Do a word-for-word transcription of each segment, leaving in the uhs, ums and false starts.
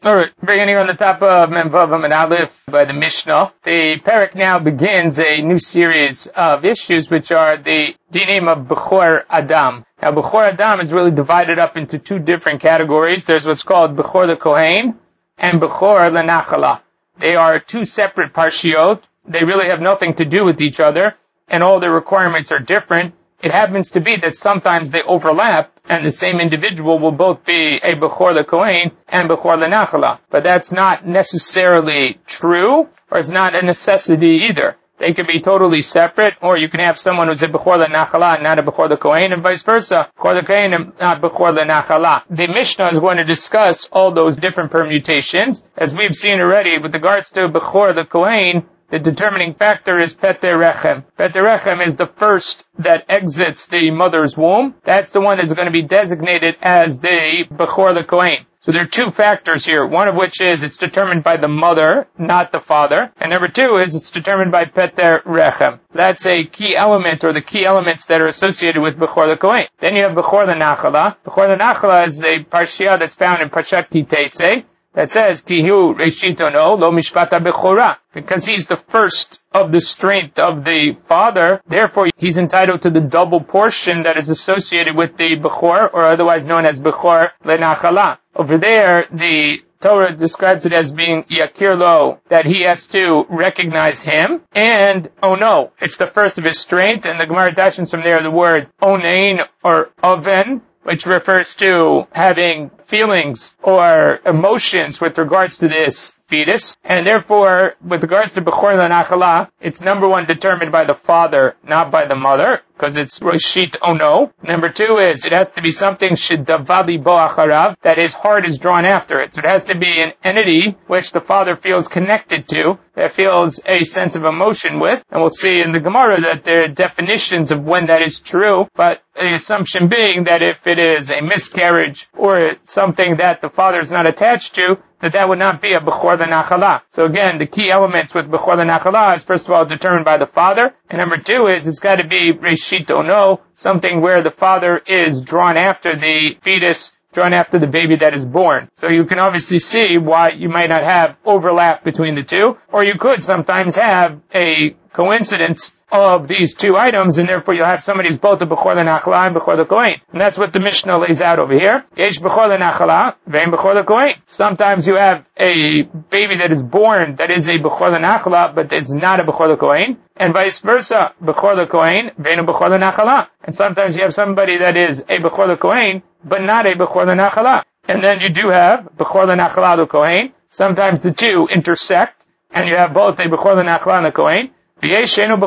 Alright, beginning on the top of Mem Vav Amud Aleph by the Mishnah. The Perek now begins a new series of issues which are the dinim of Bechor Adam. Now Bechor Adam is really divided up into two different categories. There's what's called Bechor the Kohen and Bechor Lenachala. They are two separate parshiot. They really have nothing to do with each other, and all their requirements are different. It happens to be that sometimes they overlap, and the same individual will both be a Bechor the Kohen and Bechor Lenachala. But that's not necessarily true, or it's not a necessity either. They could be totally separate, or you can have someone who's a Bechor Lenachala and not a Bechor the Kohen, and vice versa. Bechor the Kohen and not Bechor Lenachala. The Mishnah is going to discuss all those different permutations. As we've seen already, with regards to Bechor the Kohen, the determining factor is Peter Rechem. Peter Rechem is the first that exits the mother's womb. That's the one that's going to be designated as the Bechor the Kohen. So there are two factors here. One of which is it's determined by the mother, not the father. And number two is it's determined by Peter Rechem. That's a key element, or the key elements that are associated with Bechor the Kohen. Then you have Bechor the Nachala. Bechor the Nachala is a parsha that's found in Parshat Ki Teitzei that says, Ki hu reshitono lo mishpata bechora. Because he's the first of the strength of the father, therefore he's entitled to the double portion that is associated with the Bechor, or otherwise known as Bechor Lenachala. Over there, the Torah describes it as being Yakir Lo, that he has to recognize him, and oh no, it's the first of his strength, and the Gemara dashens from there the word Onein or Oven, which refers to having feelings or emotions with regards to this fetus. And therefore, with regards to Bechor Lenachala, it's number one determined by the father, not by the mother, because it's Roshit Ono. Number two is, it has to be something Shidavali Bo Acharav, that his heart is drawn after it. So it has to be an entity which the father feels connected to, that feels a sense of emotion with. And we'll see in the Gemara that there are definitions of when that is true, but the assumption being that if it is a miscarriage or something that the father is not attached to, that that would not be a Bechor Lenachala. So again, the key elements with Bechor Lenachala is first of all determined by the father, and number two is it's got to be Reshit Ono, something where the father is drawn after the fetus, drawn after the baby that is born. So you can obviously see why you might not have overlap between the two, or you could sometimes have a coincidence of these two items, and therefore you'll have somebody who's both a Bechor Lenachala and Bechor the Kohen. And that's what the Mishnah lays out over here. Yesh Bechor Lenachala, vein Bechor the Kohen. Sometimes you have a baby that is born that is a Bechor Lenachala, but is not a Bechor the Kohen, and vice versa, Bechor the Kohen, vein Bechor Lenachala. And sometimes you have somebody that is a Bechor the Kohen, but not a Bechor Lenachala. And then you do have Bechor Lenachala the Kohen. Sometimes the two intersect, and you have both a Bechor Lenachala and a Kohen. And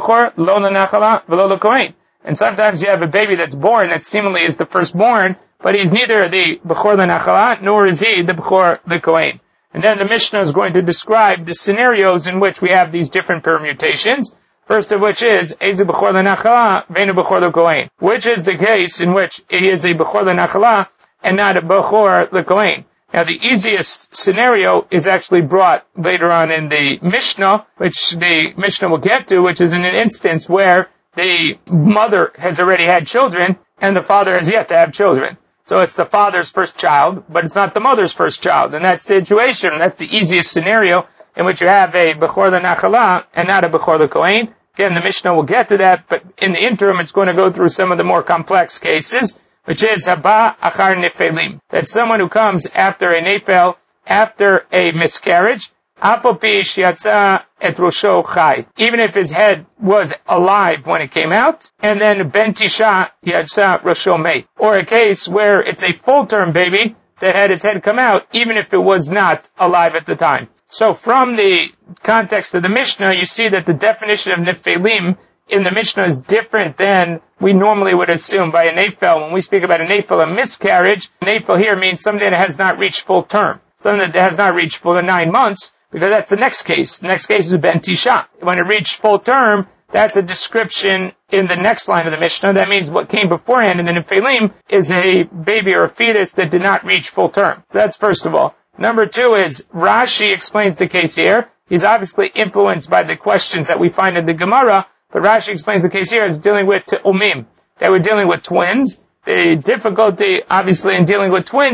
sometimes you have a baby that's born that seemingly is the firstborn, but he's neither the Bechor Lenachala nor is he the Bechor the Kohen. And then the Mishnah is going to describe the scenarios in which we have these different permutations. First of which is Eze Bechor Lenachala veinu Bechor the Kohen, which is the case in which he is a Bechor Lenachala and not a Bechor the Kohen. Now the easiest scenario is actually brought later on in the Mishnah, which the Mishnah will get to, which is in an instance where the mother has already had children and the father has yet to have children. So it's the father's first child, but it's not the mother's first child. In that situation, that's the easiest scenario in which you have a Bechor Lenachala and not a Bechor the Kohen. Again, the Mishnah will get to that, but in the interim it's going to go through some of the more complex cases, which is Haba Achar Nefelim. That's someone who comes after a Nefel, after a miscarriage, Apopi Shiatza et Rosho Chai. Even if his head was alive when it came out, and then Ben Tisha Yatza Rosho Mei. Or a case where it's a full-term baby that had its head come out, even if it was not alive at the time. So from the context of the Mishnah, you see that the definition of Nefelim in the Mishnah is different than we normally would assume by a Nefel. When we speak about a Nefel, a miscarriage, Nefel here means something that has not reached full term. Something that has not reached full nine months, because that's the next case. The next case is Ben Tisha. When it reached full term, that's a description in the next line of the Mishnah. That means what came beforehand in the Nefelim is a baby or a fetus that did not reach full term. So that's first of all. Number two is, Rashi explains the case here. He's obviously influenced by the questions that we find in the Gemara, but Rashi explains the case here as dealing with Te'umim, that we're dealing with twins. The difficulty, obviously, in dealing with twins is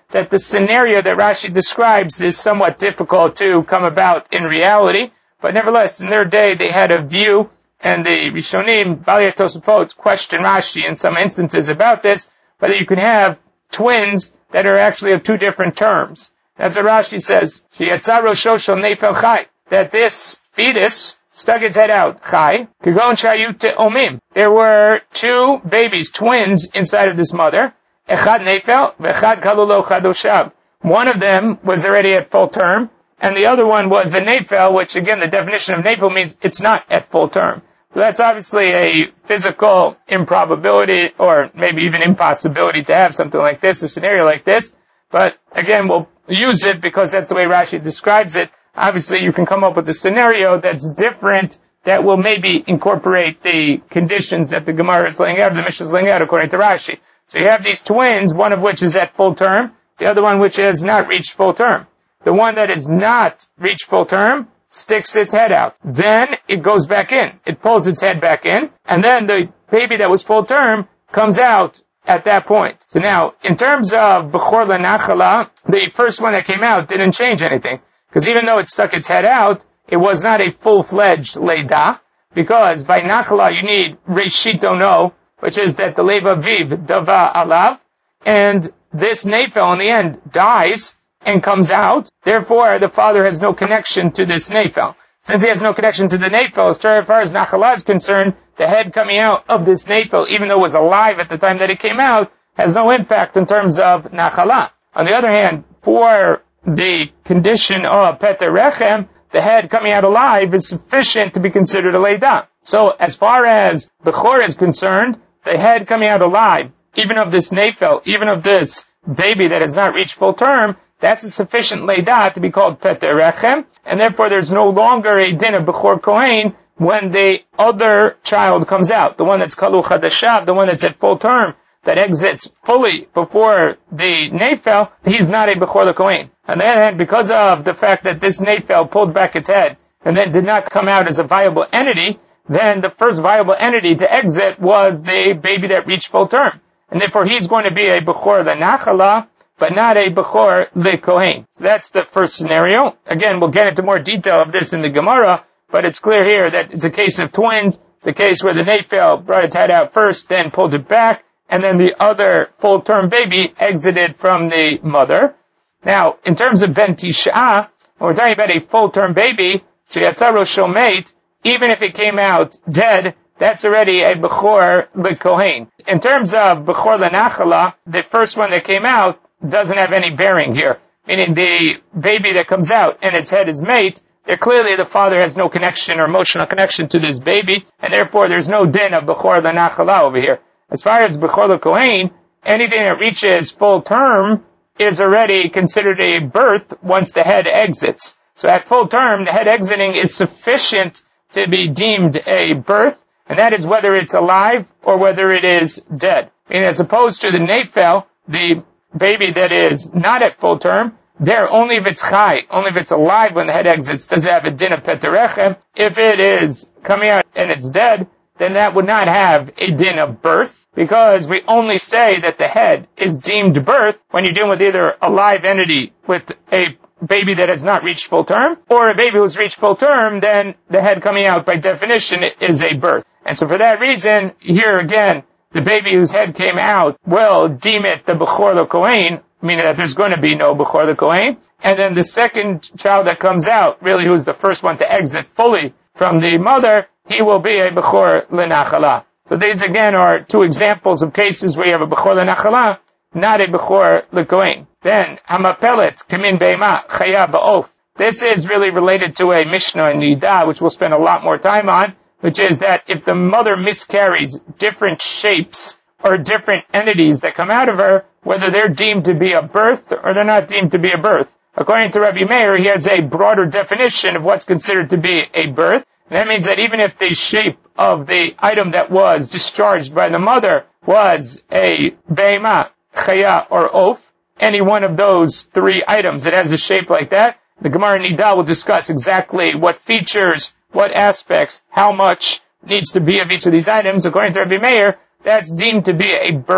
that the scenario that Rashi describes is somewhat difficult to come about in reality, but nevertheless, in their day, they had a view, and the Rishonim, Balei Tosafot, question Rashi in some instances about this, whether you can have twins that are actually of two different terms. That's what Rashi says, Sheyatzaro Shoshel Nefel Chai, that this fetus stuck its head out, Chai, Kigon Shayut Omim. There were two babies, twins, inside of this mother, Echad Nefel, Vechad Kalulo Chadoshav. One of them was already at full term, and the other one was a Nefel, which again, the definition of Nefel means it's not at full term. So that's obviously a physical improbability, or maybe even impossibility to have something like this, a scenario like this. But again, we'll use it because that's the way Rashi describes it. Obviously, you can come up with a scenario that's different, that will maybe incorporate the conditions that the Gemara is laying out, or the Mishnah is laying out according to Rashi. So you have these twins, one of which is at full term, the other one which has not reached full term. The one that has not reached full term sticks its head out. Then it goes back in. It pulls its head back in, and then the baby that was full term comes out at that point. So now, in terms of Bechor L'Nachala, the first one that came out didn't change anything. Because even though it stuck its head out, it was not a full-fledged Leida, because by Nachala you need Reshito No, which is that the Leva Viv Dava Alav, and this Nefel in the end dies and comes out. Therefore, the father has no connection to this Nefel. Since he has no connection to the Nefel, as far as Nachala is concerned, the head coming out of this Nefel, even though it was alive at the time that it came out, has no impact in terms of Nachala. On the other hand, for the condition of Peter Rechem, the head coming out alive is sufficient to be considered a Leida. So, as far as Bechor is concerned, the head coming out alive, even of this Nefel, even of this baby that has not reached full term, that's a sufficient Leida to be called Peter Rechem, and therefore there's no longer a din of Bechor Kohen when the other child comes out, the one that's Kalu Chadashav, the one that's at full term, that exits fully before the Nefel, he's not a Bechor Kohen. On the other hand, because of the fact that this Nefel pulled back its head and then did not come out as a viable entity, then the first viable entity to exit was the baby that reached full term. And therefore he's going to be a Bechor L'Nachala, but not a Bechor L'Kohen. So that's the first scenario. Again, we'll get into more detail of this in the Gemara, but it's clear here that it's a case of twins. It's a case where the Nefel brought its head out first, then pulled it back, and then the other full-term baby exited from the mother. Now, in terms of Ben Tish'ah, when we're talking about a full-term baby, Sheyatzaro Shomeit, even if it came out dead, that's already a Bechor L'Kohen. In terms of Bechor L'Nachala, the first one that came out doesn't have any bearing here. Meaning the baby that comes out and its head is mate, there clearly the father has no connection or emotional connection to this baby, and therefore there's no din of Bechor L'Nachala over here. As far as Bechor L'Kohen, anything that reaches full term is already considered a birth once the head exits. So at full term, the head exiting is sufficient to be deemed a birth, and that is whether it's alive or whether it is dead. And as opposed to the Nefel, the baby that is not at full term, there only if it's chai, only if it's alive when the head exits, does it have a din of Peter Rechem. If it is coming out and it's dead, then that would not have a din of birth, because we only say that the head is deemed birth when you're dealing with either a live entity with a baby that has not reached full term, or a baby who's reached full term, then the head coming out by definition is a birth. And so for that reason, here again, the baby whose head came out will deem it the Bechor L'Kohen, meaning that there's going to be no Bechor L'Kohen. And then the second child that comes out, really who's the first one to exit fully from the mother, he will be a Bechor L'Nachala. So these again are two examples of cases where you have a Bechor L'Nachala, not a Bechor L'Kohen. Then, Hamapelet, Kamin Be'ema, Chaya Ba'of. This is really related to a Mishnah in Nida, which we'll spend a lot more time on, which is that if the mother miscarries different shapes or different entities that come out of her, whether they're deemed to be a birth or they're not deemed to be a birth. According to Rabbi Meir, he has a broader definition of what's considered to be a birth. And that means that even if the shape of the item that was discharged by the mother was a Be'ema, Chaya, or Oaf, any one of those three items that has a shape like that, the Gemara Nida will discuss exactly what features, what aspects, how much needs to be of each of these items. According to Rabbi Meir, that's deemed to be a birth.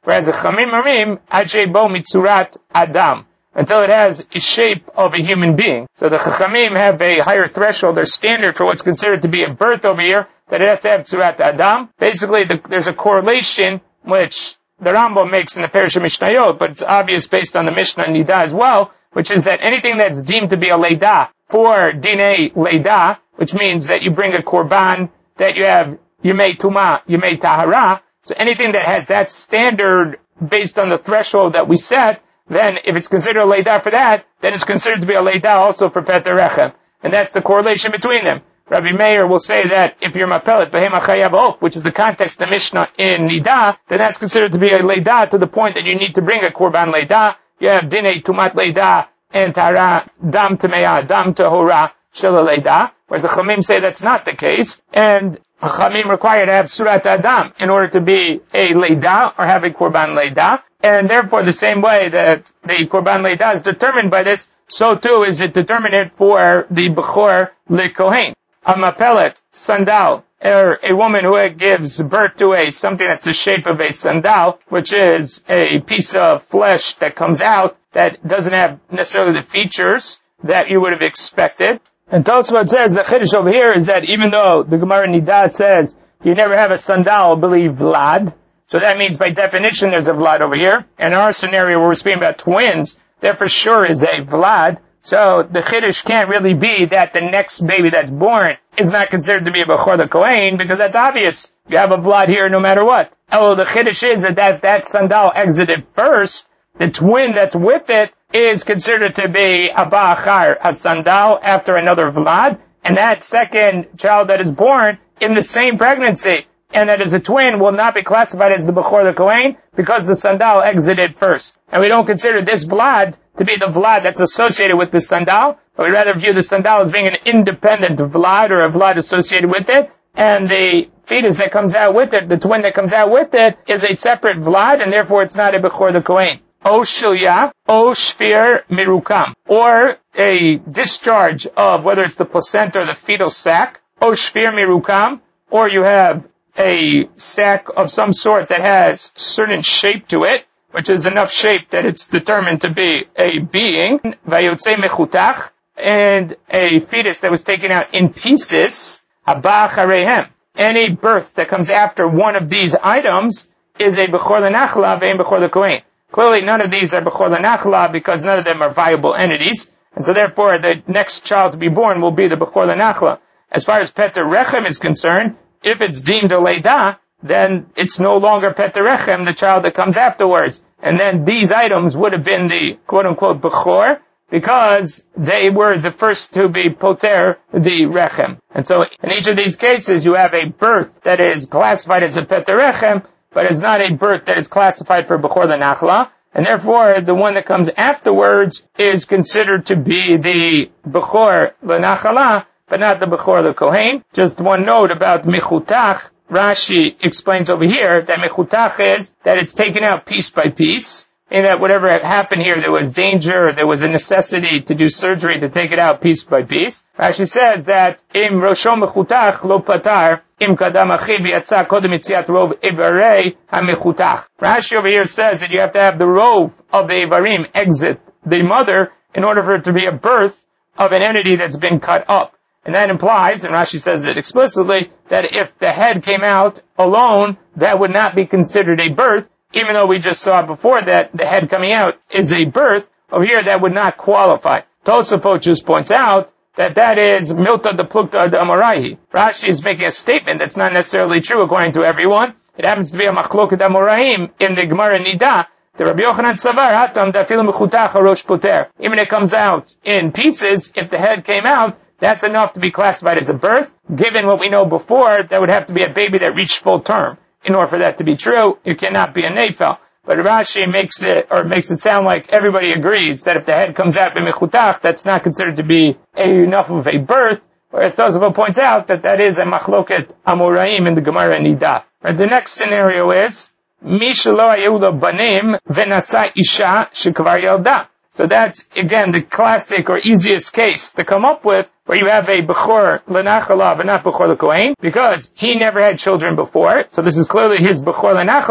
Whereas the Chachamim Marim, Ajay Bo Mitzurat Adam, until it has a shape of a human being. So the Chachamim have a higher threshold or standard for what's considered to be a birth over here, that it has to have Tzurat Adam. Basically, the, there's a correlation which the Rambam makes in the Parish of Mishnayot, but it's obvious based on the Mishnah Nida as well, which is that anything that's deemed to be a Leidah for Dinei Leidah, which means that you bring a Korban, that you have Yemei Tuma, Yemei Tahara, so anything that has that standard based on the threshold that we set, then if it's considered a Leidah for that, then it's considered to be a Leidah also for Peter Rechem. And that's the correlation between them. Rabbi Meir will say that if you're Mapelet, Behema Chayav Of, which is the context of the Mishnah in Nida, then that's considered to be a Leidah to the point that you need to bring a Korban Leidah. You have Dinei Tumat Leidah and Tara, Dam Tameah, Dam Tahora, Shela Leidah. Whereas the Chachamim say that's not the case. And Chachamim require to have Surat Adam in order to be a Leidah or have a Korban Leidah. And therefore, the same way that the Korban Leidah is determined by this, so too is it determined for the Bechor LeKohen. A Mapelet, sandal, or a woman who gives birth to a something that's the shape of a sandal, which is a piece of flesh that comes out that doesn't have necessarily the features that you would have expected. And Tosfot says the Chiddush over here is that even though the Gemara Nida says you never have a sandal, believe Vlad, so that means by definition there's a Vlad over here. In our scenario where we're speaking about twins, there for sure is a Vlad. So the Chiddush can't really be that the next baby that's born is not considered to be a Bechor the Kohen, because that's obvious. You have a Vlad here no matter what. Although the Chiddush is that that, that sandal exited first, the twin that's with it is considered to be a Ba'achar, a sandal after another Vlad, and that second child that is born in the same pregnancy, and that is a twin, will not be classified as the Bechor the Kohen, because the sandal exited first. And we don't consider this Vlad to be the Vlad that's associated with the sandal, but we rather view the sandal as being an independent Vlad or a Vlad associated with it, and the fetus that comes out with it, the twin that comes out with it, is a separate Vlad, and therefore it's not a Bechor the Kohen. O Shilya, O Shfir Mirukam, or a discharge of whether it's the placenta or the fetal sac, O Shfir Mirukam, or you have a sac of some sort that has certain shape to it, which is enough shape that it's determined to be a being, Vayotze Mechutach, and a fetus that was taken out in pieces, Haba Charehem. Any birth that comes after one of these items is a Bechor L'Nachla, Ve'en Bechor L'Kohen. Clearly none of these are Bechor L'Nachla because none of them are viable entities, and so therefore the next child to be born will be the Bechor L'Nachla. As far as Peter Rechem is concerned, if it's deemed a Leidah, then it's no longer Peter Rechem, the child that comes afterwards. And then these items would have been the quote-unquote Bechor, because they were the first to be Poter, the Rechem. And so in each of these cases, you have a birth that is classified as a Peter Rechem, but is not a birth that is classified for Bechor L'Nachla. And therefore, the one that comes afterwards is considered to be the Bechor L'Nachla, but not the Bechor L'Kohen. Just one note about Mechutach. Rashi explains over here that Mechutach is that it's taken out piece by piece, and that whatever happened here, there was danger, or there was a necessity to do surgery to take it out piece by piece. Rashi says that Im Rosho Mechutach Lo Patar Im Kadam Achiv Yatza Kodem Yitziat Rov Ivarei HaMechutach. Rashi over here says that you have to have the rov of the Ivarim exit the mother in order for it to be a birth of an entity that's been cut up. And that implies, and Rashi says it explicitly, that if the head came out alone, that would not be considered a birth, even though we just saw before that the head coming out is a birth. Over here, that would not qualify. Tosafot just points out that that is milta de plukta de amorahi. Rashi is making a statement that's not necessarily true according to everyone. It happens to be a machloket amoraim in the Gemara Nida. The Rabbi Yochanan Savar hatam dafilu mechutach harosh poter. Even if it comes out in pieces, if the head came out, that's enough to be classified as a birth. Given what we know before, that would have to be a baby that reached full term. In order for that to be true, it cannot be a nefel. But Rashi makes it, or makes it sound like everybody agrees that if the head comes out b'mechutach, that's not considered to be a, enough of a birth. Whereas Tosafot points out that that is a machloket amoraim in the Gemara Nida. Right, the next scenario is Mi shelo hayu lo banim v'nasa isha shekvar yalda. So that's, again, the classic or easiest case to come up with, where you have a Bechor L'Nachla but not Bechor L'Kohen, because he never had children before, so this is clearly his Bechor L'Nachla,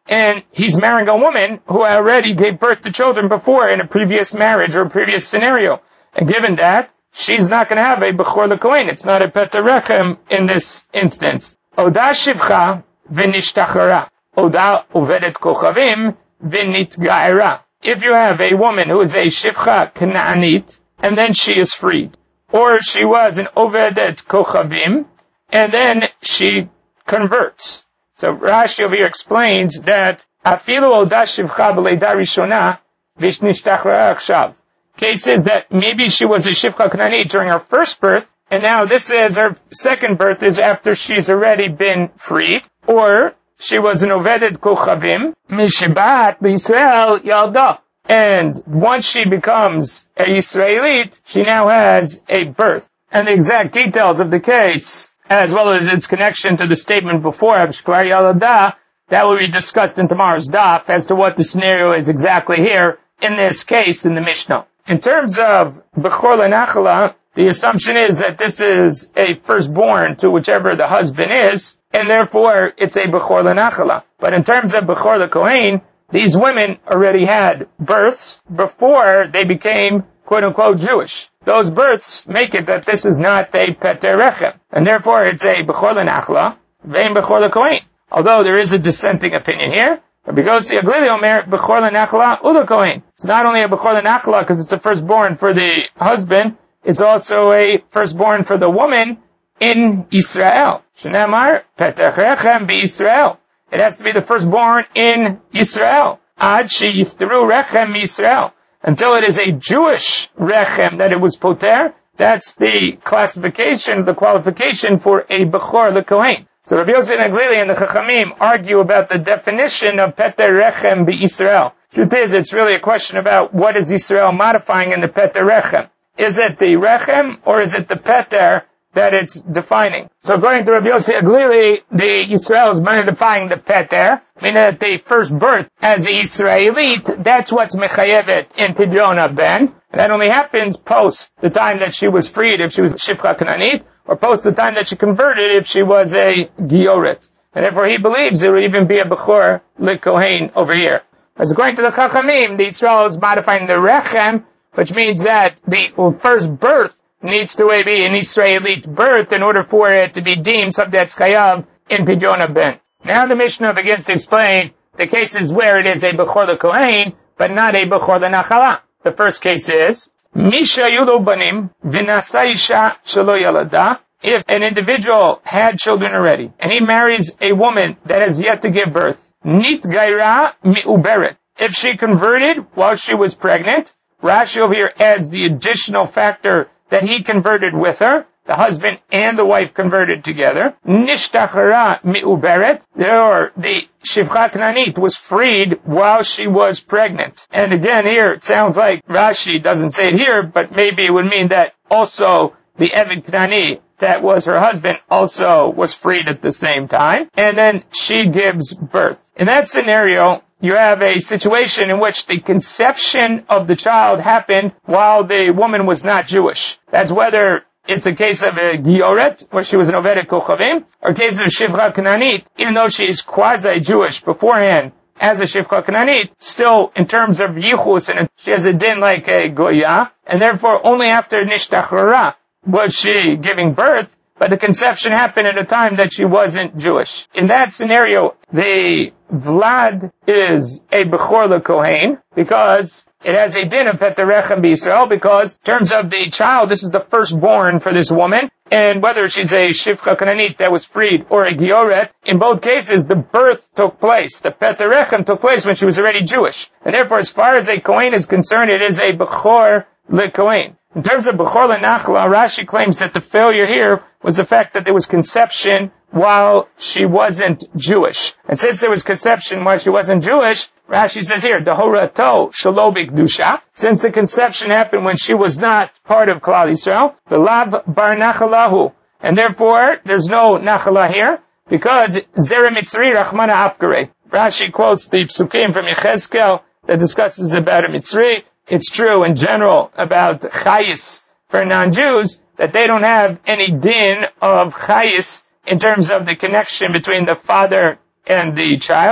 and he's marrying a woman who already gave birth to children before in a previous marriage or a previous scenario. And given that, she's not going to have a Bechor LeKohen. It's not a Peter Rechem in this instance. Oda shivcha v'nishtachara. Oda uvedet kochavim v'nitgaera. If you have a woman who is a shivcha Kanaanit, and then she is freed, or she was an ovedet kochavim, and then she converts. So Rashi over here explains that afilu oda shivcha b'leida rishona v'nishtachara akshav. Cases that maybe she was a shivcha Kanaanit during her first birth, and now this is her second birth is after she's already been freed, or she was an ovedet kochavim mishibat b'Yisrael yalda, and once she becomes a Yisraelite, she now has a birth. And the exact details of the case, as well as its connection to the statement before Abshkvar Yalada, that will be discussed in tomorrow's daf as to what the scenario is exactly here in this case in the Mishnah. In terms of Bechor Lenachala, the assumption is that this is a firstborn to whichever the husband is, and therefore it's a Bechor Lenachala. But in terms of Bechor LeKohen, these women already had births before they became quote-unquote Jewish. Those births make it that this is not a Peter Rechem, and therefore it's a Bechor Lenachla, vein Bechor LeKohen. Although there is a dissenting opinion here, but because the Aglili Omer Bechor Lenachla Ulekohen. It's not only a Bechor Lenachla because it's a firstborn for the husband, it's also a firstborn for the woman in Israel. Shnamar Peter Rechem b'Yisrael. It has to be the firstborn in Israel. Ad sheyifteru Rechem Yisrael. Until it is a Jewish Rechem that it was poter, that's the classification, the qualification for a Bechor LeKohen. So Rabbi Yossi and Aglili and the Chachamim argue about the definition of Peter Rechem b'Yisrael. Truth is, it's really a question about what is Yisrael modifying in the Peter Rechem. Is it the Rechem or is it the Peter that it's defining? So according to Rabbi Yossi Aglili, the Yisrael is modifying the Peter, meaning that the first birth as a Yisraelite, that's what's mechayevet in Pidyon Ben. That only happens post the time that she was freed if she was Shivcha Kanaanit, or post the time that she converted if she was a Gioret. And therefore he believes there will even be a Bechor LeKohen over here. As according to the Chachamim, the Yisrael is modifying the Rechem, which means that the first birth needs to be an Israelite birth in order for it to be deemed Sabdat Chayav in Pidyon Ben. Now the Mishnah begins to explain the cases where it is a Bechor LeKohen, but not a Bechor LeNachala. The first case is, Misha Yulo Banim V'nasa Isha Shelo Yalada. If an individual had children already, and he marries a woman that has yet to give birth, Nit Gaira Mi'uberet. If she converted while she was pregnant, Rashi over here adds the additional factor that he converted with her, the husband and the wife converted together. Nishtachara mi'uberet, or the Shivcha Kanaanit was freed while she was pregnant. And again here, it sounds like Rashi doesn't say it here, but maybe it would mean that also the Eved Kanaani, that was her husband, also was freed at the same time. And then she gives birth. In that scenario, you have a situation in which the conception of the child happened while the woman was not Jewish. That's whether it's a case of a Gioret, where she was an Ovedet Kochavim, or a case of Shivcha Kanaanit, even though she is quasi-Jewish beforehand as a Shivcha Kanaanit, still in terms of Yichus, and she has a din like a Goya, and therefore only after Nishtachara was she giving birth, but the conception happened at a time that she wasn't Jewish. In that scenario, the Vlad is a Bechor LeKohen, because it has a din of Peter Rechem b'Yisrael, because in terms of the child, this is the firstborn for this woman, and whether she's a Shivcha Kanaanit that was freed or a Gioret, in both cases, the birth took place. The Peter Rechem took place when she was already Jewish. And therefore, as far as a Kohen is concerned, it is a Bechor LeKohen. In terms of Bechor LeNachla, Rashi claims that the failure here was the fact that there was conception while she wasn't Jewish. And since there was conception while she wasn't Jewish, Rashi says here, Dehorato Shelo B'Kedusha, since the conception happened when she was not part of Klal Yisrael, V'lav Bar Nachalahu, and therefore there's no Nachala here, because Zera Mitzri Rachmana Afkare. Rashi quotes the Psukim from Yechezkel that discusses about a Mitzri. It's true in general about Chayis for non-Jews that they don't have any din of Chayis in terms of the connection between the father and the child.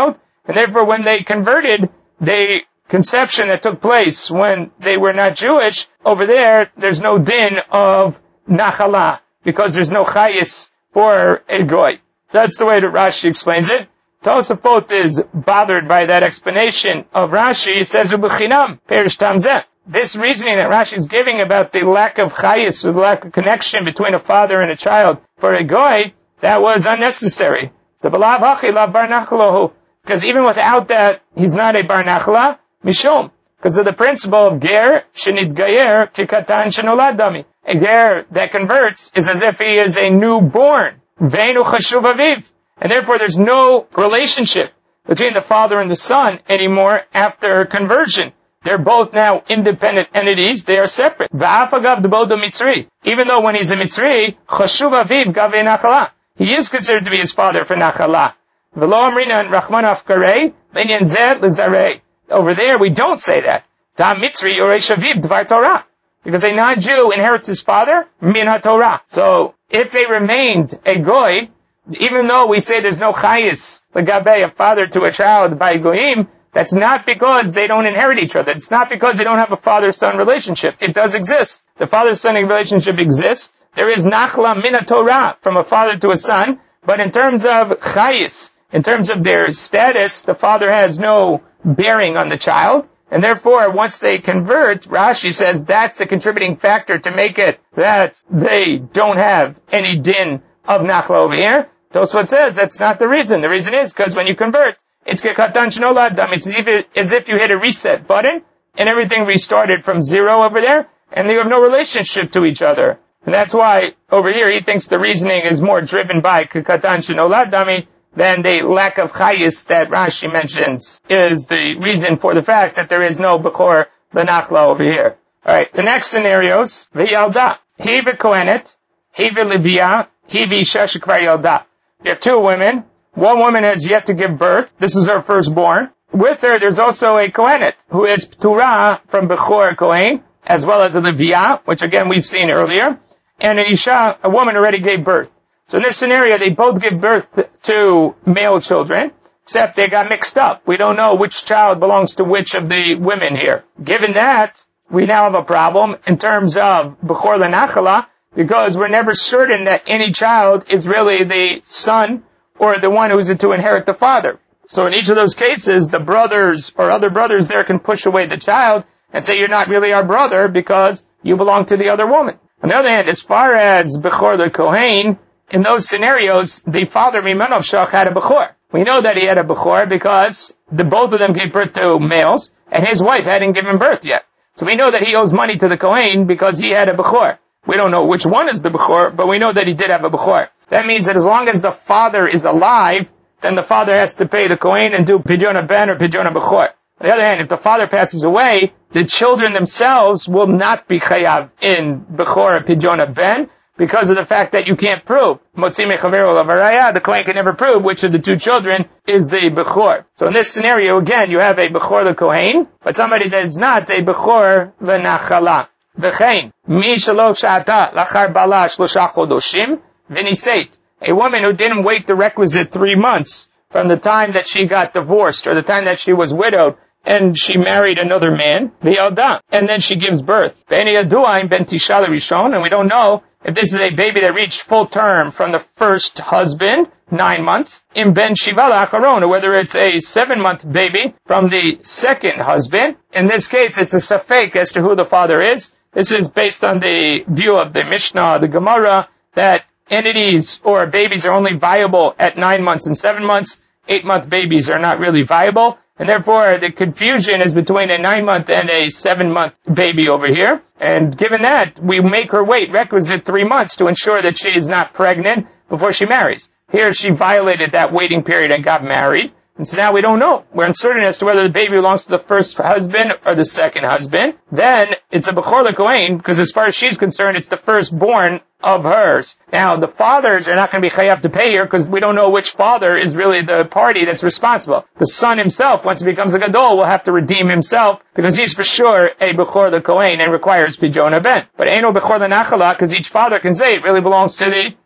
And therefore, when they converted, the conception that took place when they were not Jewish, over there, there's no din of nachala, because there's no chayis for a goy. That's the way that Rashi explains it. Tosafot is bothered by that explanation of Rashi. He says, "Ubechinam perish tamzeh." This reasoning that Rashi is giving about the lack of chayis, or the lack of connection between a father and a child for a goy, that was unnecessary. Because even without that, he's not a bar nachla, mishum. Because of the principle of ger, shenit gayer, kikatan shenolad dami. A ger that converts is as if he is a newborn. Veinu chashuv aviv. And therefore there's no relationship between the father and the son anymore after conversion. They're both now independent entities. They are separate. V'afagav debodo mitzri. Even though when he's a mitzri, chashuv aviv gavei nachala. He is considered to be his father for nachala. V'lo amrina and rachman afkarei, linyan zed lizarei. Over there we don't say that. Da mitzri yoresh aviv dvar Torah. Because a non-Jew inherits his father, min ha-Torah. So, if they remained a goy, even though we say there's no chayis, l'gabei, a father to a child by goyim, that's not because they don't inherit each other. It's not because they don't have a father-son relationship. It does exist. The father-son relationship exists. There is nachla min ha-Torah, from a father to a son, but in terms of chayis, in terms of their status, the father has no bearing on the child. And therefore, once they convert, Rashi says that's the contributing factor to make it that they don't have any din of nachla over here. Tosfot says that's not the reason. The reason is because when you convert, it's kekatan shenolad dam. It's as if, it, as if you hit a reset button and everything restarted from zero over there, and you have no relationship to each other. And that's why over here he thinks the reasoning is more driven by kekatan shenolad dami than the lack of chayis that Rashi mentions is the reason for the fact that there is no bechor l'nachla over here. Alright, the next scenarios, v'yalda, hi v'kohenet, hi v'leviyah, hi v'isha shekvar yalda. You have two women. One woman has yet to give birth. This is her firstborn. With her, there's also a kohenet, who is p'turah from bechor kohen, as well as a leviyah, which again we've seen earlier, and an isha, a woman already gave birth. So in this scenario, they both give birth to male children, except they got mixed up. We don't know which child belongs to which of the women here. Given that, we now have a problem in terms of bechor l'nachala, because we're never certain that any child is really the son or the one who's to inherit the father. So in each of those cases, the brothers or other brothers there can push away the child and say, you're not really our brother because you belong to the other woman. On the other hand, as far as bechor l'kohen, in those scenarios, the father, Mimanov Shach, had a bechor. We know that he had a bechor because the both of them gave birth to males, and his wife hadn't given birth yet. So we know that he owes money to the Kohen because he had a bechor. We don't know which one is the bechor, but we know that he did have a bechor. That means that as long as the father is alive, then the father has to pay the Kohen and do pidyon ben or pidyon bechor. On the other hand, if the father passes away, the children themselves will not be chayav in bechor or pidyon ben, because of the fact that you can't prove. Motzi mechaveru lavaraya, the Kohen can never prove which of the two children is the Bechor. So in this scenario, again, you have a Bechor l'Kohen, but somebody that is not a Bechor l'Nachala. V'chein, mi shelo sha'ata lachar bala shlosha chodoshim, v'niseit. A woman who didn't wait the requisite three months from the time that she got divorced, or the time that she was widowed, and she married another man, v'yalda, and then she gives birth. V'eni yadu'aim ben tisha l'rishon, and we don't know if this is a baby that reached full term from the first husband, nine months, in ben shiva l'acharon, or whether it's a seven-month baby from the second husband. In this case, it's a safek as to who the father is. This is based on the view of the Mishnah, the Gemara, that entities or babies are only viable at nine months and seven months. Eight-month babies are not really viable. And therefore, the confusion is between a nine-month and a seven-month baby over here. And given that, we make her wait requisite three months to ensure that she is not pregnant before she marries. Here, she violated that waiting period and got married. And so now we don't know. We're uncertain as to whether the baby belongs to the first husband or the second husband. Then, it's a Bechor l'Kohen, because as far as she's concerned, it's the firstborn of hers. Now, the fathers are not going to be chayav to pay her, because we don't know which father is really the party that's responsible. The son himself, once he becomes a gadol, will have to redeem himself, because he's for sure a Bechor l'Kohen and requires pidyon ben. But ain't no Bechor l'Nachala, because each father can say it really belongs to the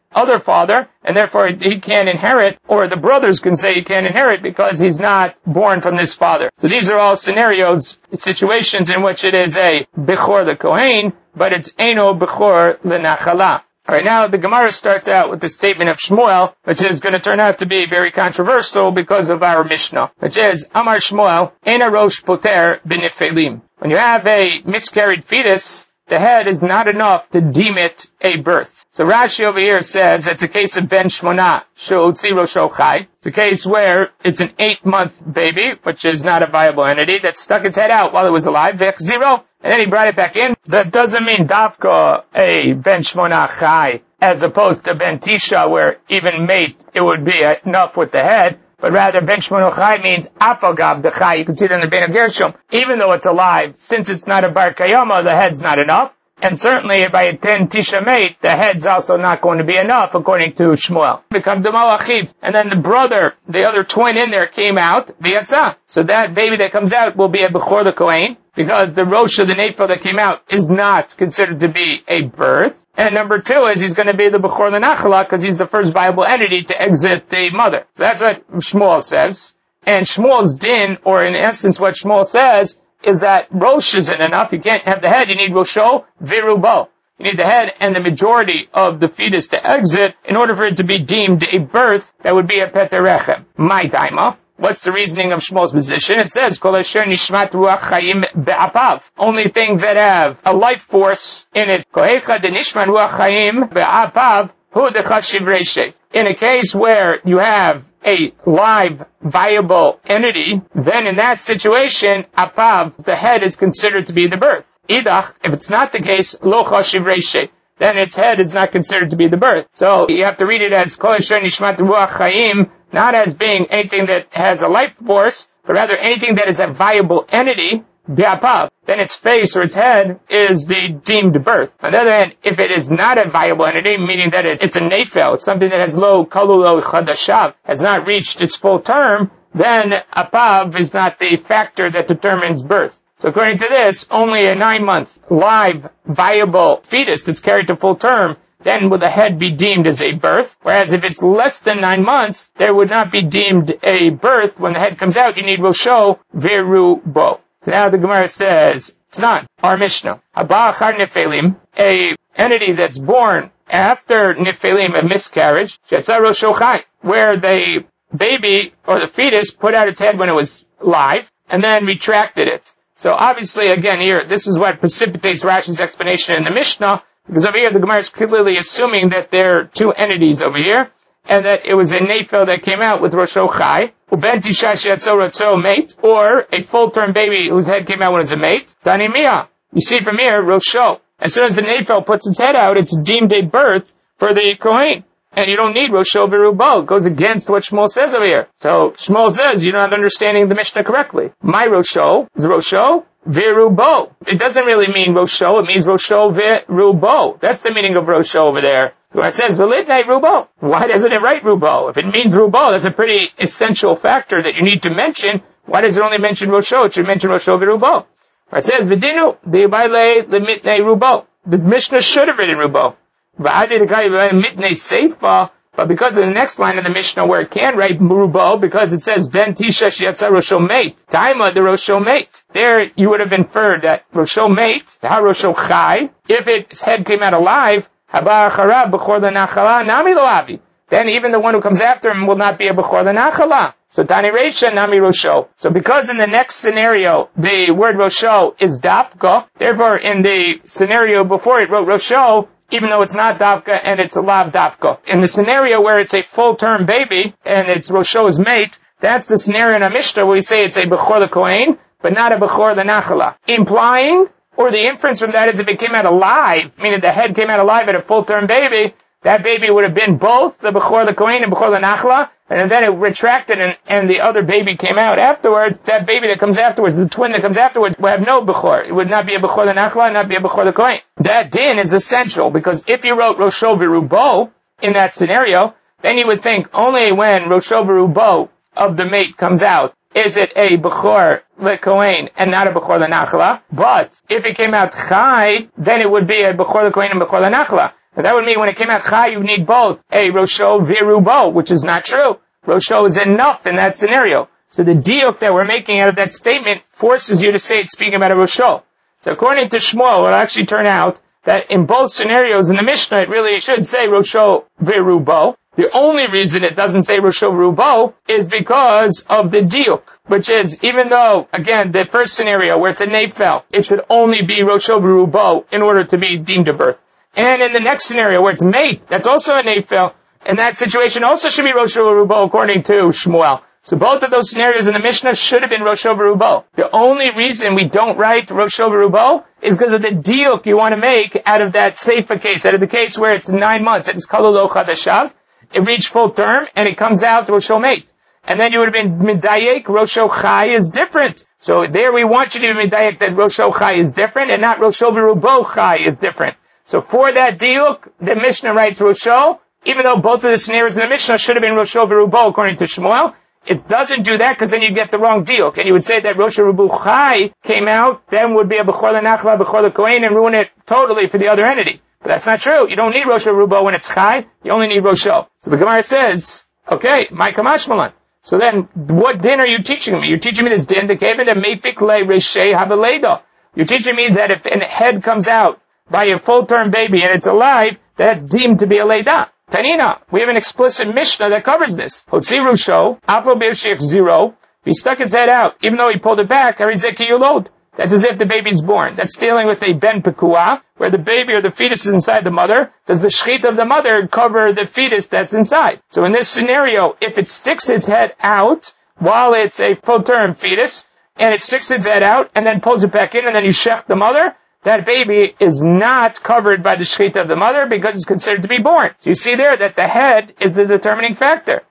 other father, and therefore he can't inherit, or the brothers can say he can't inherit because he's not born from this father. So these are all scenarios, situations in which it is a Bechor the Kohen, but it's Eino Bechor L'Nachala. Alright, now the Gemara starts out with the statement of Shmuel, which is going to turn out to be very controversial because of our Mishnah, which is, Amar Shmuel, Eina Rosh Poter B'Nefelim. When you have a miscarried fetus, the head is not enough to deem it a birth. So Rashi over here says it's a case of Ben Shmona, She'otzi Rosho Chai. It's a case where it's an eight-month baby, which is not a viable entity, that stuck its head out while it was alive, Vech Zero, and then he brought it back in. That doesn't mean Dafka a Ben Shmona Chai, as opposed to Ben Tisha, where even mate, it would be enough with the head. But rather, Ben Shmona Chai means Afagav the Chai. You can see that in the Ben Gershom. Even though it's alive, since it's not a Bar Kayama, the head's not enough. And certainly, by a ten Tisha mate, the head's also not going to be enough, according to Shmuel. Become Demal Achiv. And then the brother, the other twin in there, came out, V'yatza. So that baby that comes out will be a Bechor the Kohen, because the Rosh of the Nefel that came out is not considered to be a birth. And number two is he's going to be the Bechor L'Nachala because he's the first viable entity to exit the mother. So that's what Shmuel says. And Shmuel's din, or in essence what Shmuel says, is that Rosh isn't enough. You can't have the head. You need Rosho Virubo. You need the head and the majority of the fetus to exit in order for it to be deemed a birth that would be a Peterechem. My daima. What's the reasoning of Shmuel's position? It says, Kol asher nishmat ruach chayim be'apav. Only things that have a life force in it. Kohecha de nishmat ruach chayim be'apav hu dechashiv reishe. In a case where you have a live, viable entity, then in that situation, apav, the head is considered to be the birth. Idach, if it's not the case, lo chashiv reishe, then its head is not considered to be the birth. So you have to read it as Kol asher nishmat ruach chayim, not as being anything that has a life force, but rather anything that is a viable entity, bi'apav, then its face or its head is the deemed birth. On the other hand, if it is not a viable entity, meaning that it, it's a nefel, it's something that has low kalulo chadashav, has not reached its full term, then apav is not the factor that determines birth. So according to this, only a nine-month live, viable fetus that's carried to full term, then would the head be deemed as a birth? Whereas if it's less than nine months, there would not be deemed a birth. When the head comes out, you need Rosho Virubo. So now the Gemara says, it's not our Mishnah. Haba achar Nefelim, a entity that's born after Nefelim, a miscarriage, Shetza Rosho Chai, where the baby or the fetus put out its head when it was live and then retracted it. So obviously, again, here, this is what precipitates Rashi's explanation in the Mishnah. Because over here, the Gemara is clearly assuming that there are two entities over here, and that it was a nefel that came out with Rosho Chai, uben tisha she'atzo rotzo mate, or a full-term baby whose head came out when it's a mate. Tani Mia. You see from here, Rosho. As soon as the nefel puts its head out, it's deemed a birth for the Kohen. And you don't need Rosho Virubo. It goes against what Shmuel says over here. So Shmuel says you're not understanding the Mishnah correctly. My Rosho is Rosho Virubo. It doesn't really mean Rosho, it means Rosho Virubo. That's the meaning of Rosho over there. So it says, Velitnei Rubo. Why doesn't it write Rubo? If it means Rubo, that's a pretty essential factor that you need to mention. Why does it only mention Rosho? It should mention Rosho Virubo. It says, Vidinu, De'ibale Limitnei Rubo. The Mishnah should have written Rubo. But because of the next line of the Mishnah where it can write Rubo, because it says Ben Tisha Shiatza Rosho Mate, Taima the Rosho Mate. There you would have inferred that Rosho Mate, the Ha Rosho Chai, if its head came out alive, Haba Achara Bechor L'Nachala Nami Loavi. Then even the one who comes after him will not be a Bechor L'Nachala. So Tani Reisha Nami Rosho. So because in the next scenario the word Rosho is Dafka, therefore in the scenario before it wrote Rosho, even though it's not Dafka and it's a Lav Dafka. In the scenario where it's a full-term baby and it's Rosho's mate, that's the scenario in a Mishnah where we say it's a Bechor L'Kohen, but not a Bechor L'Nachala. Implying, or the inference from that is if it came out alive, meaning the head came out alive at a full-term baby, that baby would have been both the Bechor L'Kohen and Bechor L'Nachala, and then it retracted and, and the other baby came out afterwards. That baby that comes afterwards, the twin that comes afterwards, will have no Bechor. It would not be a Bechor L'Nachala, not be a Bechor L'Kohen. That din is essential, because if you wrote Rosho Virubo in that scenario, then you would think only when Rosho Virubo of the mate comes out is it a Bechor L'Kohen and not a Bechor L'Nachala. But if it came out Chai, then it would be a Bechor L'Kohen and Bechor L'Nachala. And that would mean when it came out Chai, you need both a Rosho Virubo, which is not true. Rosho is enough in that scenario. So the diuk that we're making out of that statement forces you to say it's speaking about a Rosho. So according to Shmuel, it will actually turn out that in both scenarios in the Mishnah, it really should say Rosho Virubo. The only reason it doesn't say Rosho Virubo is because of the diuk, which is, even though, again, the first scenario where it's a nefel, it should only be Rosho Virubo in order to be deemed a birth. And in the next scenario where it's mate, that's also a nefel, and that situation also should be Rosho Virubo according to Shmuel. So both of those scenarios in the Mishnah should have been Rosho Virubo. The only reason we don't write Rosho Virubo is because of the diuk you want to make out of that Seifa case, out of the case where it's nine months, it's Kalolo Chadashav, it reached full term, and it comes out Rosho mate. And then you would have been Midayek, Rosho Chai is different. So there we want you to be Midayek that Rosho Chai is different, and not Rosho Virubo Chai is different. So for that diuk, the Mishnah writes Rosho, even though both of the scenarios in the Mishnah should have been Rosho Virubo according to Shmuel. It doesn't do that because then you get the wrong diuk. And you would say that Rosho Virubo Chai came out, then would be a Bechor Nachla, Bechor Kohen, and ruin it totally for the other entity. But that's not true. You don't need Rosho Virubo when it's Chai. You only need Rosho. So the Gemara says, okay, my Kamashmalan. So then, what din are you teaching me? You're teaching me this din, the Kevin, the Mepik Le Reshe Haveleda. You're teaching me that if a head comes out by a full-term baby and it's alive, that's deemed to be a Leida. Tanina, we have an explicit Mishnah that covers this. Hotzi Rusho, Afro Birshik Zero, he stuck its head out, even though he pulled it back, Harizeki Yulod. That's as if the baby's born. That's dealing with a ben pekua, where the baby or the fetus is inside the mother. Does the shechit of the mother cover the fetus that's inside? So in this scenario, if it sticks its head out while it's a full-term fetus, and it sticks its head out and then pulls it back in and then you shech the mother, that baby is not covered by the shechit of the mother because it's considered to be born. So you see there that the head is the determining factor.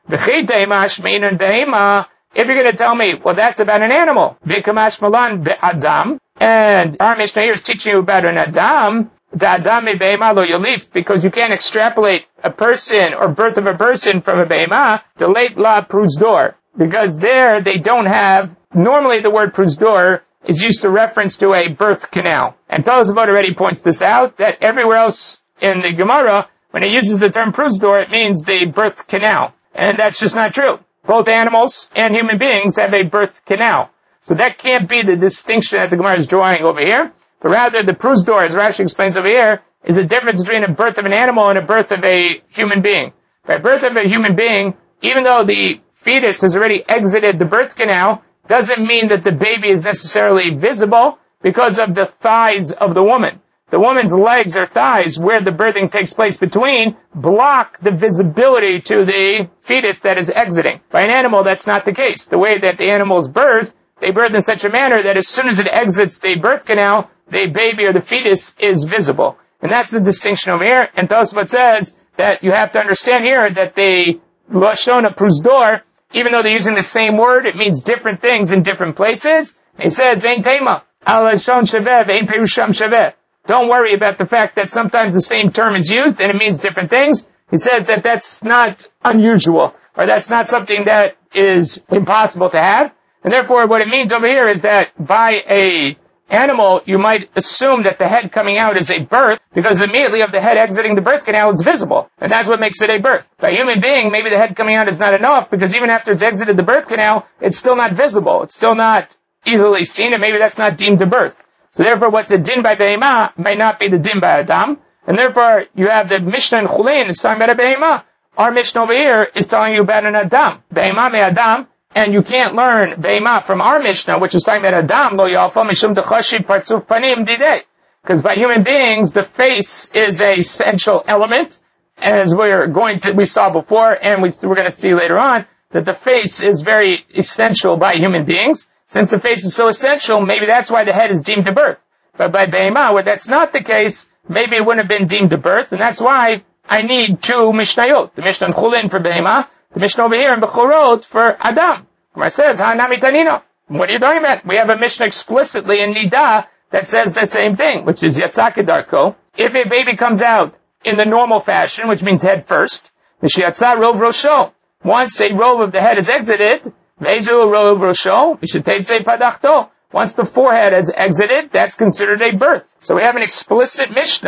If you're going to tell me, well, that's about an animal, Bikamash Malan Adam, and our Mishnah here is teaching you about an Adam, the Adam Be'ema lo yolif, because you can't extrapolate a person or birth of a person from a Be'ema to late la prusdor, because there they don't have, normally the word prusdor is used to reference to a birth canal. And Tosafot already points this out, that everywhere else in the Gemara, when it uses the term prusdor, it means the birth canal. And that's just not true. Both animals and human beings have a birth canal. So that can't be the distinction that the Gemara is drawing over here. But rather, the prusdor, as Rashi explains over here, is the difference between a birth of an animal and a birth of a human being. By birth of a human being, even though the fetus has already exited the birth canal, doesn't mean that the baby is necessarily visible because of the thighs of the woman. The woman's legs or thighs, where the birthing takes place between, block the visibility to the fetus that is exiting. By an animal, that's not the case. The way that the animals birth, they birth in such a manner that as soon as it exits the birth canal, the baby or the fetus is visible. And that's the distinction over here. And Tosafot says that you have to understand here that the Lashon Prusdor, even though they're using the same word, it means different things in different places. It says, Vein Tema, Al Lashon Shaveh, Vein Perusham Shaveh. Don't worry about the fact that sometimes the same term is used and it means different things. He says that that's not unusual, or that's not something that is impossible to have. And therefore, what it means over here is that by a animal, you might assume that the head coming out is a birth, because immediately of the head exiting the birth canal, it's visible. And that's what makes it a birth. By a human being, maybe the head coming out is not enough, because even after it's exited the birth canal, it's still not visible. It's still not easily seen, and maybe that's not deemed a birth. So therefore, what's the din by Be'ema might not be the din by Adam. And therefore, you have the Mishnah in Chulin, it's talking about a Be'ema. Our Mishnah over here is telling you about an Adam. Be'ema me Adam. And you can't learn Be'ema from our Mishnah, which is talking about Adam, lo yalfa mishum dechashi partzuf panim didei. Because by human beings, the face is a essential element. As we're going to, we saw before, and we, we're going to see later on, that the face is very essential by human beings. Since the face is so essential, maybe that's why the head is deemed a birth. But by Be'ema, where that's not the case, maybe it wouldn't have been deemed a birth, and that's why I need two Mishnayot. The Mishnah in Chulin for Be'ema, the Mishnah over here in Bechorot for Adam. Where it says, Ha'nami Tanina. What are you talking about? We have a Mishnah explicitly in Nida that says the same thing, which is Yatzak Darko. If a baby comes out in the normal fashion, which means head first, Mishiyatzah Rov Rosho. Once a robe of the head is exited, Vezu Rov Rosho, Mishatetze Padachto. Once the forehead has exited, that's considered a birth. So we have an explicit Mishnah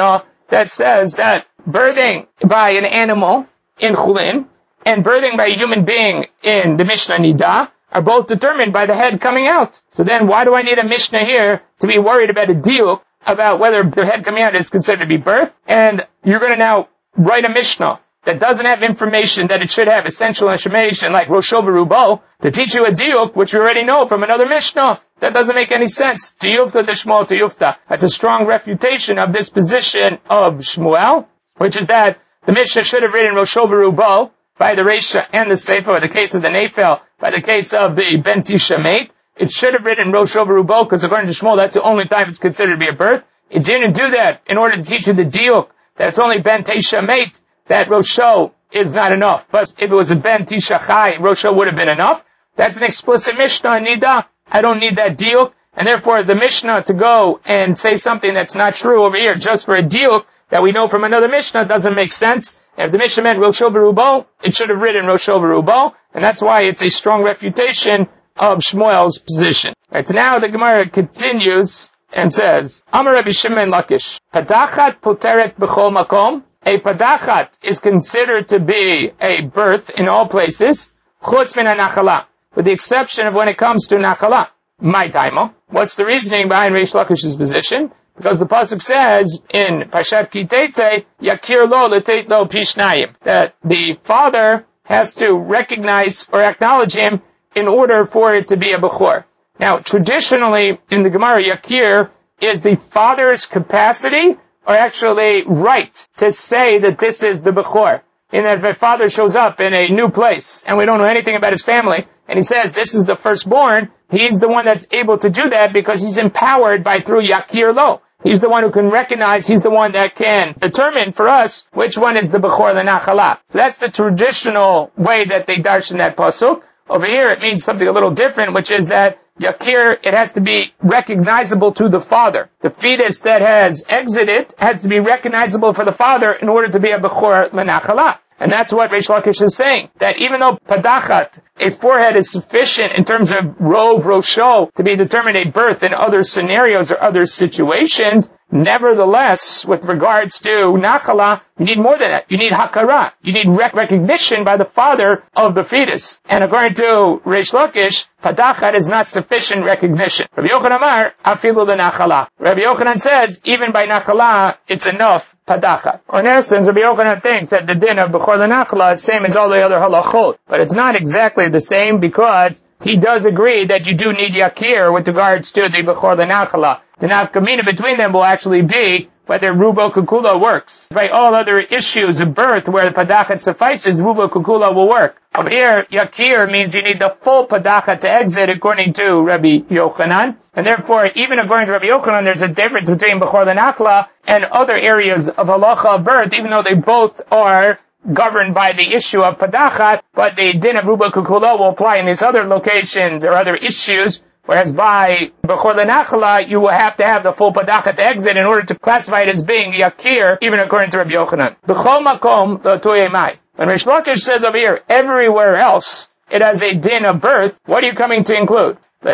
that says that birthing by an animal in Chulin and birthing by a human being in the Mishnah Nida are both determined by the head coming out. So then why do I need a Mishnah here to be worried about a diuk about whether the head coming out is considered to be birth? And you're going to now write a Mishnah that doesn't have information that it should have, essential information like Rosho v'Rubo, to teach you a diuk, which we already know from another Mishnah. That doesn't make any sense. Tiyufta de Shmuel tiyufta. That's a strong refutation of this position of Shmuel, which is that the Mishnah should have written Rosho v'Rubo by the Reisha and the Seifa, or the case of the Nefel, by the case of the Ben Tisha mate. It should have written Rosho v'Rubo, because according to Shmuel, that's the only time it's considered to be a birth. It didn't do that in order to teach you the diuk, that it's only Ben Tisha mate, that Rosho is not enough. But if it was a Ben Tisha Chai, Rosho would have been enough. That's an explicit Mishnah in Nida. I don't need that diuk, and therefore the Mishnah to go and say something that's not true over here just for a diuk that we know from another Mishnah doesn't make sense. If the Mishnah meant Rosho v'Rubo, it should have written Rosho v'Rubo, and that's why it's a strong refutation of Shmuel's position. Right, so now the Gemara continues and says, Amar Rabbi Shimon Lakish, Padachat poteret b'chol makom. A padachat is considered to be a birth in all places, chutz min ha-nachala, with the exception of when it comes to nachala. My taimo. What's the reasoning behind Reish Lakish's position? Because the pasuk says in Pashat Ki Teitzei, Yakir lo leteit lo pishnayim, that the father has to recognize or acknowledge him in order for it to be a bechor. Now, traditionally in the Gemara, Yakir is the father's capacity or actually right to say that this is the bechor. In that if a father shows up in a new place and we don't know anything about his family and he says this is the firstborn, he's the one that's able to do that because he's empowered by through Yakir Lo. He's the one who can recognize, he's the one that can determine for us which one is the Bechor L'Nachala. So that's the traditional way that they darshan that pasuk. Over here it means something a little different, which is that Yakir, it has to be recognizable to the father. The fetus that has exited has to be recognizable for the father in order to be a Bechor L'Nachala. And that's what Reish Lakish is saying, that even though Padachat, a forehead, is sufficient in terms of Rov, Rosho, to be determined a birth in other scenarios or other situations, nevertheless, with regards to Nachala, you need more than that. You need Hakara. You need rec- recognition by the father of the fetus. And according to Reish Lakish, Padachat is not sufficient recognition. Rabbi Yochanan Amar, Afilu L'Nachala. Rabbi Yochanan says, even by Nachala, it's enough Padachat. Or in essence, Rabbi Yochanan thinks that the din of Bechor L'Nachala is the same as all the other halachot. But it's not exactly the same because he does agree that you do need Yakir with regards to the Bechor L'Nachala. The nafkamina between them will actually be whether Rubo Kukula works. By all other issues of birth where the Padachat suffices, Rubo Kukula will work. Over here, Yakir means you need the full Padachat to exit according to Rabbi Yochanan. And therefore, even according to Rabbi Yochanan, there's a difference between Bechor L'Nachla and other areas of halacha of birth, even though they both are governed by the issue of Padachat, but the din of Ruba Kukula will apply in these other locations or other issues, whereas by Bechor L'Nachla, you will have to have the full Padachat to exit in order to classify it as being Yakir, even according to Rabbi Yochanan. B'chol makom lo tuyemai. When Reish Lakish says over here, everywhere else, it has a din of birth, what are you coming to include?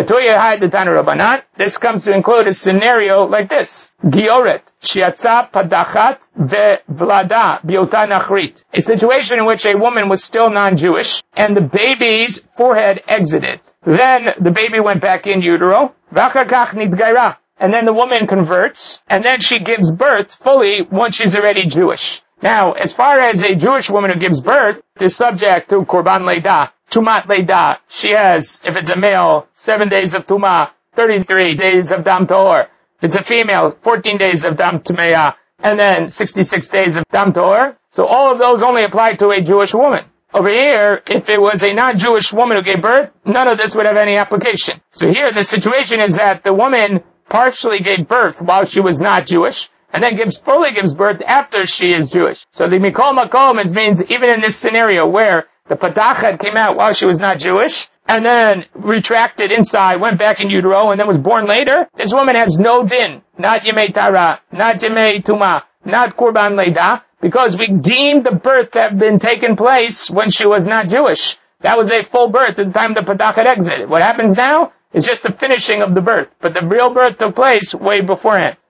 This comes to include a scenario like this. Gioret, shiatza padachat ve'vlada biota nachrit. A situation in which a woman was still non-Jewish, and the baby's forehead exited. Then the baby went back in utero, v'achakach nidgaira. And then the woman converts, and then she gives birth fully once she's already Jewish. Now, as far as a Jewish woman who gives birth is subject to Korban Leidah, Tumat Leidah, she has, if it's a male, seven days of Tumah, thirty-three days of Dam Tahor. If it's a female, fourteen days of Dam Tumeah, and then sixty-six days of Dam Tahor. So all of those only apply to a Jewish woman. Over here, if it was a non-Jewish woman who gave birth, none of this would have any application. So here, the situation is that the woman partially gave birth while she was not Jewish, and then gives fully gives birth after she is Jewish. So the Mikol Makom is means even in this scenario where the Padachat came out while she was not Jewish, and then retracted inside, went back in utero, and then was born later, this woman has no din, not Yemei Tara, not Yemei Tumah, not Korban Leidah, because we deemed the birth to have been taken place when she was not Jewish. That was a full birth at the time the Padachat exited. What happens now is just the finishing of the birth, but the real birth took place way beforehand.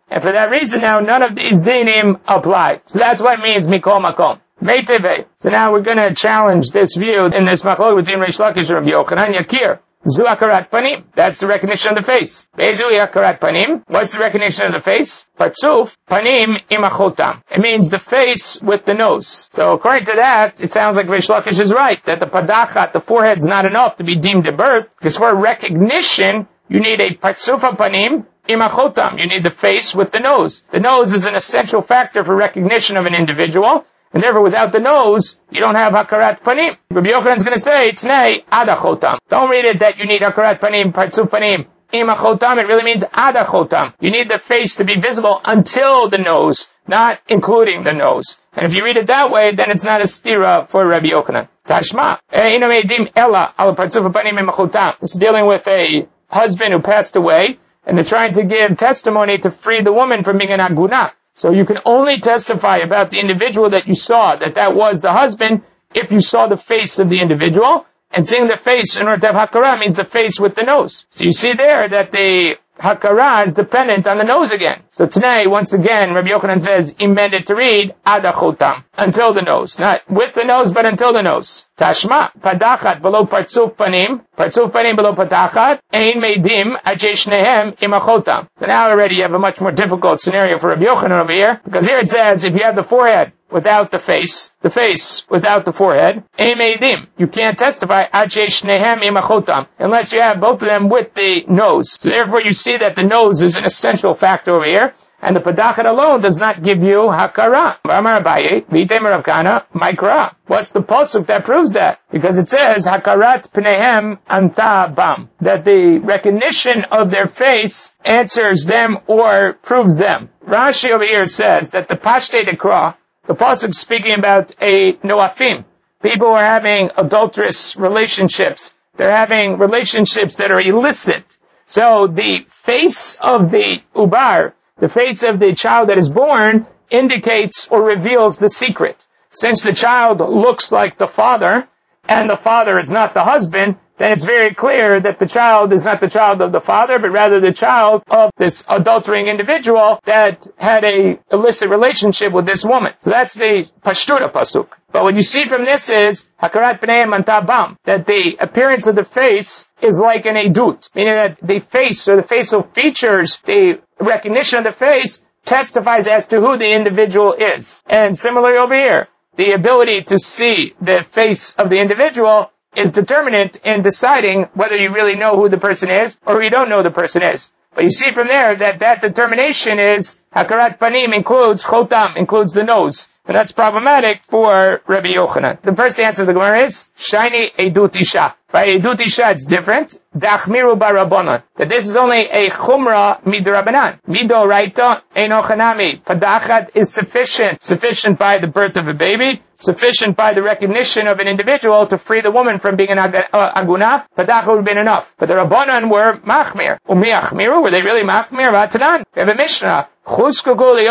And for that reason now, none of these dinim apply. So that's what it means, mikol makom. Meiteve. So now we're going to challenge this view in this machlok between Reish Lakish and Rabbi Yochanan Yakir. Zu akarat panim. That's the recognition of the face. Bezu akarat panim. What's the recognition of the face? Patzuf panim imachotam. It means the face with the nose. So according to that, it sounds like Reish Lakish is right, that the padachat, the forehead's not enough to be deemed a birth, because for recognition, you need a patzufa panim imachotam. You need the face with the nose. The nose is an essential factor for recognition of an individual. And therefore, without the nose, you don't have hakarat panim. Rabbi Yochanan is going to say, Tnei adachotam. Don't read it that you need hakarat panim, partzuf panim, imachotam. It really means adachotam. You need the face to be visible until the nose, not including the nose. And if you read it that way, then it's not a stira for Rabbi Yochanan. Tashma. Eino meidim ela al partzuf panim imachotam. It's dealing with a husband who passed away, and they're trying to give testimony to free the woman from being an aguna. So you can only testify about the individual that you saw, that that was the husband, if you saw the face of the individual. And seeing the face in order to have hakara means the face with the nose. So you see there that the hakara is dependent on the nose again. So today, once again, Rabbi Yochanan says, amended to read, adachotam, until the nose. Not with the nose, but until the nose. Tashma, padachat below partzuf panim, partzuf panim below padachat, ein meidim ajeshnehem imachotam. So now already you have a much more difficult scenario for Rabbi Yochanan over here, because here it says, if you have the forehead without the face, the face without the forehead, ein meidim, you can't testify ajeshnehem imachotam, unless you have both of them with the nose. So therefore you see that the nose is an essential factor over here, and the padachat alone does not give you hakara. Amar Abaye, v'iteimer Rav Kahana, ma'ikra. What's the pasuk that proves that? Because it says, hakarat pneihem anta bam. That the recognition of their face answers them or proves them. Rashi over here says that the pashte dekra, the pasuk speaking about a noafim. People are having adulterous relationships. They're having relationships that are illicit. So the face of the ubar, the face of the child that is born, indicates or reveals the secret. Since the child looks like the father, and the father is not the husband, then it's very clear that the child is not the child of the father, but rather the child of this adulterating individual that had a illicit relationship with this woman. So that's the Pashtura pasuk. But what you see from this is, hakarat pneihem anta bam, that the appearance of the face is like an edut, meaning that the face or the facial features, the recognition of the face testifies as to who the individual is. And similarly over here, the ability to see the face of the individual is determinant in deciding whether you really know who the person is or you don't know the person is. But you see from there that that determination is, hakarat panim includes chotam, includes the nose. And that's problematic for Rabbi Yochanan. The first answer to the Gemara is, shiny edut isha. By edut isha it's different. Dachmiru barabonon. That this is only a chumra midrabanan. Midoraita eino chanami. Padachat is sufficient. Sufficient by the birth of a baby. Sufficient by the recognition of an individual to free the woman from being an aguna. Padachat would have been enough. But the Rabbanan were machmir. Umi achmiru? Were they really machmir? Vatanan. We have a Mishnah. We're very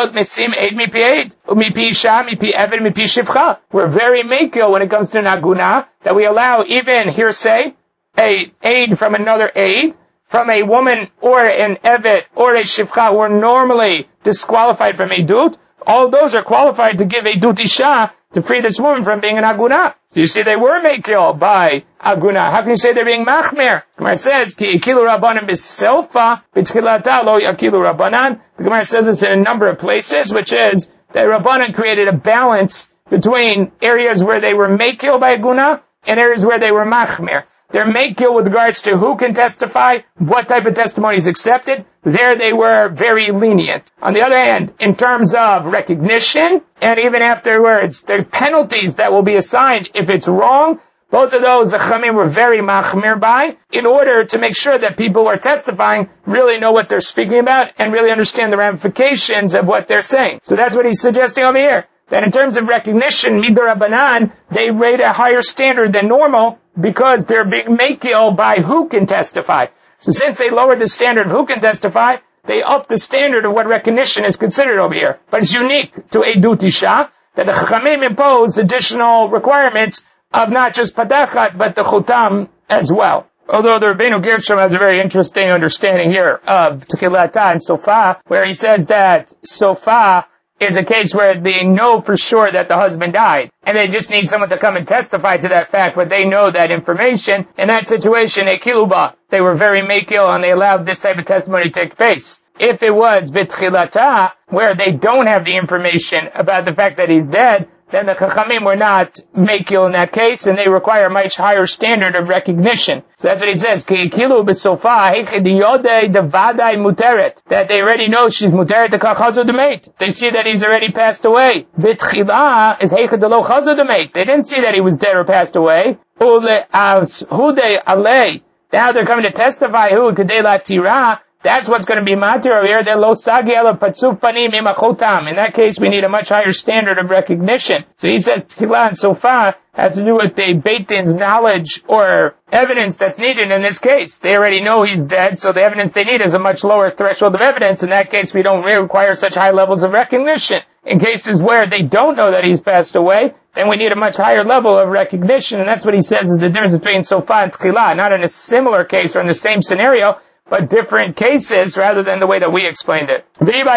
makil when it comes to naguna, that we allow even hearsay, a aid from another aid, from a woman or an evet or a shivcha who are normally disqualified from edut. All those are qualified to give edut isha to free this woman from being an aguna. So you see, they were makil by aguna. How can you say they're being machmir? The Gemara says, ki ikilu rabbanan b'selfa b'tchilata lo yakilu rabbanan. The Gemara says this in a number of places, which is that Rabbanan created a balance between areas where they were makil by aguna and areas where they were machmir. They're makil with regards to who can testify, what type of testimony is accepted. There they were very lenient. On the other hand, in terms of recognition, and even afterwards, there are penalties that will be assigned if it's wrong. Both of those, the Chamim were very machmir by, in order to make sure that people who are testifying really know what they're speaking about and really understand the ramifications of what they're saying. So that's what he's suggesting over here. That in terms of recognition, midrabanan, they rate a higher standard than normal because they're being makil by who can testify. So since they lowered the standard of who can testify, they upped the standard of what recognition is considered over here. But it's unique to edut isha that the Chachamim imposed additional requirements of not just padachat, but the chotam as well. Although the Rabbeinu Gershom has a very interesting understanding here of Tchilata and Sofa, where he says that Sofa is a case where they know for sure that the husband died, and they just need someone to come and testify to that fact, but they know that information. In that situation, a kiluba, they were very makil, and they allowed this type of testimony to take place. If it was B'tchilata, where they don't have the information about the fact that he's dead, then the Chachamim were not makil in that case, and they require a much higher standard of recognition. So that's what he says, that they already know she's muteret to chazu demeit. They see that he's already passed away. B'tchila is heichad lo chazu demeit. They didn't see that he was dead or passed away. Ule as hude alei. Now they're coming to testify who kedei la tira. That's what's going to be matir over here. They're lo sagi ala patzuf panim imachotam. In that case, we need a much higher standard of recognition. So he says tchila and sofa has to do with the Beit Din's knowledge or evidence that's needed in this case. They already know he's dead, so the evidence they need is a much lower threshold of evidence. In that case, we don't really require such high levels of recognition. In cases where they don't know that he's passed away, then we need a much higher level of recognition, and that's what he says is the difference between sofa and tchila. Not in a similar case or in the same scenario, but different cases rather than the way that we explained it.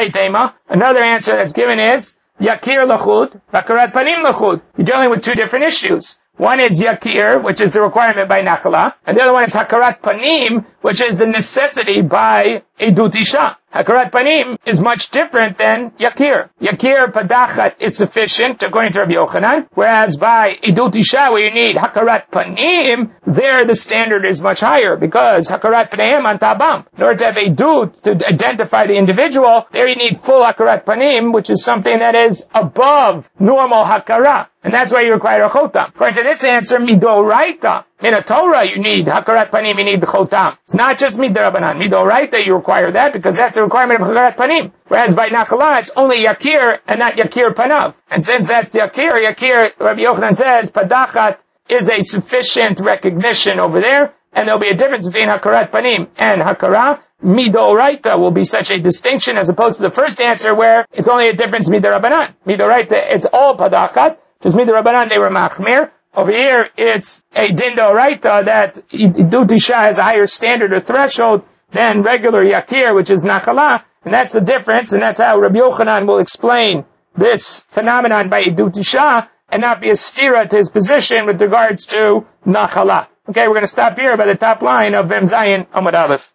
Another answer that's given is Yakir Lachud, Hakarat Panim Lachud. You're dealing with two different issues. One is Yakir, which is the requirement by Nachala, and the other one is Hakarat Panim, which is the necessity by Edut Isha. Hakarat Panim is much different than Yakir. Yakir Padachat is sufficient, according to Rabbi Yochanan, whereas by Edut Isha, where you need Hakarat Panim, there the standard is much higher, because Hakarat Panim on Tabam. In order to have Edut, to identify the individual, there you need full Hakarat Panim, which is something that is above normal Hakara. And that's why you require a Chotam. According to this answer, Midoraita. In a Torah, you need Hakarat Panim, you need the Chotam. It's not just Midarabanan. Midoraita, you require that because that's the requirement of Hakarat Panim. Whereas by Nachala, it's only Yakir and not Yakir Panav. And since that's Yakir, Yakir, Rabbi Yochanan says, Padachat is a sufficient recognition over there, and there'll be a difference between Hakarat Panim and Hakara. Midoraita will be such a distinction as opposed to the first answer where it's only a difference Midarabanan. Midoraita, it's all Padachat. Just Midarabanan, they were Machmir. Over here, it's a Dindoraita that Edut Isha has a higher standard or threshold than regular Yakir, which is Nachala, and that's the difference, and that's how Rabbi Yochanan will explain this phenomenon by Edut Isha, and not be a stira to his position with regards to Nachala. Okay, we're going to stop here by the top line of Mem Zayin Amud Aleph.